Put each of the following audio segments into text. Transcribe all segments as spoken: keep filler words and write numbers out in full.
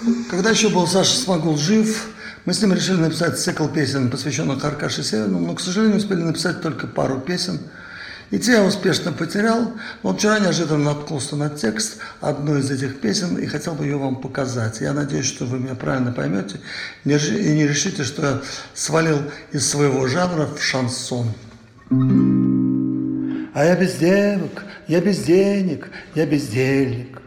Когда еще был Саша Смагул жив, мы с ним решили написать цикл песен, посвященных Аркаше Северному, но, к сожалению, успели написать только пару песен. И те я успешно потерял. Но вчера неожиданно наткнулся на текст одной из этих песен и хотел бы ее вам показать. Я надеюсь, что вы меня правильно поймете и не решите, что я свалил из своего жанра в шансон. А я без девок, я без денег, я бездельник.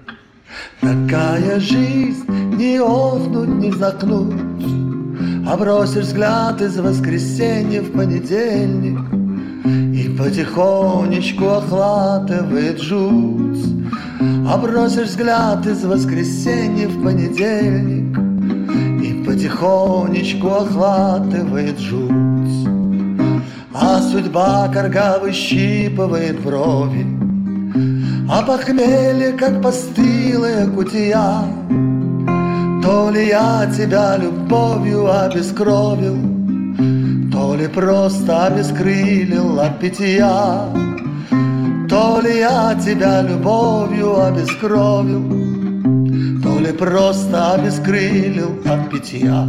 Такая жизнь, не охнуть, не вздохнуть. А бросишь взгляд из воскресенья в понедельник, и потихонечку охватывает жуть. А бросишь взгляд из воскресенья в понедельник, и потихонечку охватывает жуть. А судьба корга выщипывает брови, а похмелье, как постылая кутия. То ли я тебя любовью обескровил, то ли просто обескрылил от питья. То ли я тебя любовью обескровил, то ли просто обескрылил от питья.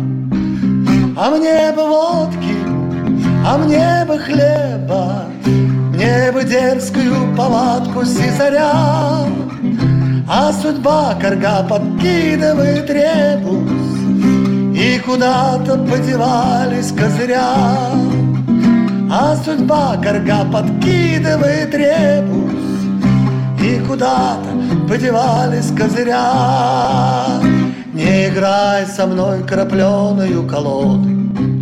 А мне бы водки, а мне бы хлеба, мне бы дерзкую палатку сизаря. А судьба корга подкидывает ребус, и куда-то подевались козыря. А судьба корга подкидывает ребус, и куда-то подевались козыря. Не играй со мной крапленою колодой,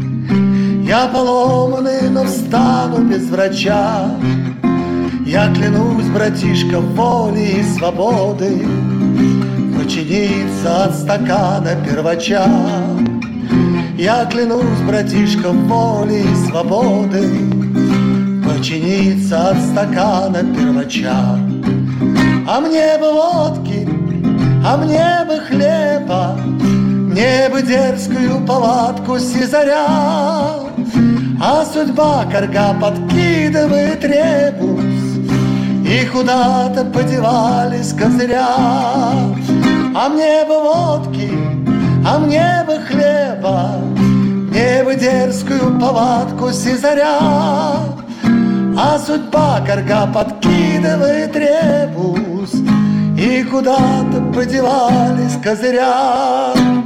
я поломанный, но встану без врача. Я клянусь, братишка, волей и свободой подчиниться от стакана первача. Я клянусь, братишка, волей и свободой подчиниться от стакана первача. А мне бы водки, а мне бы хлеба, мне бы дерзкую палатку сизаря. А судьба корга подкидывает ребус, и куда-то подевались козыря. А мне бы водки, а мне бы хлеба, мне бы дерзкую палатку сизаря. А судьба корга подкидывает ребус, и куда-то подевались козыря.